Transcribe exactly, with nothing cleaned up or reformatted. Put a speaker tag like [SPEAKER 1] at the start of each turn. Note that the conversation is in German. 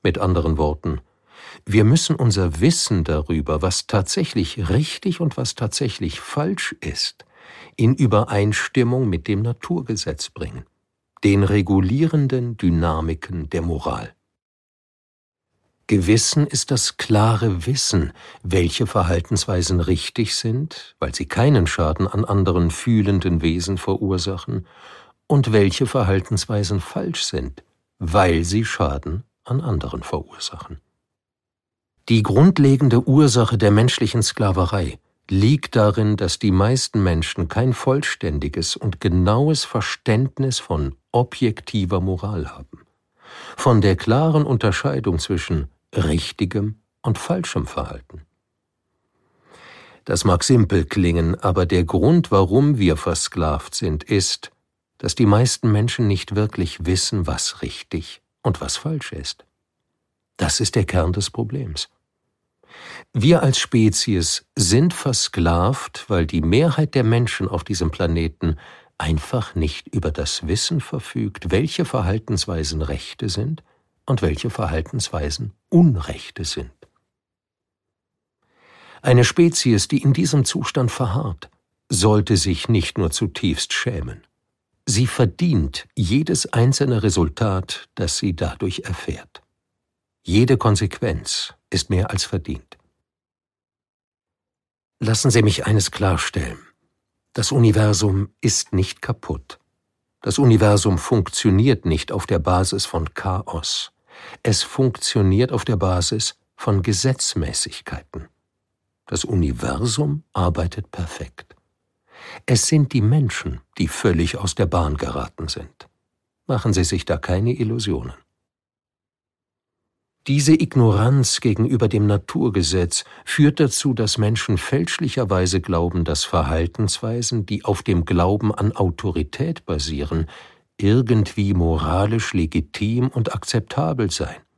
[SPEAKER 1] Mit anderen Worten, wir müssen unser Wissen darüber, was tatsächlich richtig und was tatsächlich falsch ist, in Übereinstimmung mit dem Naturgesetz bringen, den regulierenden Dynamiken der Moral. Gewissen ist das klare Wissen, welche Verhaltensweisen richtig sind, weil sie keinen Schaden an anderen fühlenden Wesen verursachen, und welche Verhaltensweisen falsch sind, weil sie Schaden an anderen verursachen. Die grundlegende Ursache der menschlichen Sklaverei liegt darin, dass die meisten Menschen kein vollständiges und genaues Verständnis von objektiver Moral haben, von der klaren Unterscheidung zwischen richtigem und falschem Verhalten. Das mag simpel klingen, aber der Grund, warum wir versklavt sind, ist, dass die meisten Menschen nicht wirklich wissen, was richtig und was falsch ist. Das ist der Kern des Problems. Wir als Spezies sind versklavt, weil die Mehrheit der Menschen auf diesem Planeten einfach nicht über das Wissen verfügt, welche Verhaltensweisen Rechte sind und welche Verhaltensweisen Unrechte sind. Eine Spezies, die in diesem Zustand verharrt, sollte sich nicht nur zutiefst schämen. Sie verdient jedes einzelne Resultat, das sie dadurch erfährt. Jede Konsequenz ist mehr als verdient. Lassen Sie mich eines klarstellen. Das Universum ist nicht kaputt. Das Universum funktioniert nicht auf der Basis von Chaos. Es funktioniert auf der Basis von Gesetzmäßigkeiten. Das Universum arbeitet perfekt. Es sind die Menschen, die völlig aus der Bahn geraten sind. Machen Sie sich da keine Illusionen. Diese Ignoranz gegenüber dem Naturgesetz führt dazu, dass Menschen fälschlicherweise glauben, dass Verhaltensweisen, die auf dem Glauben an Autorität basieren, irgendwie moralisch legitim und akzeptabel seien.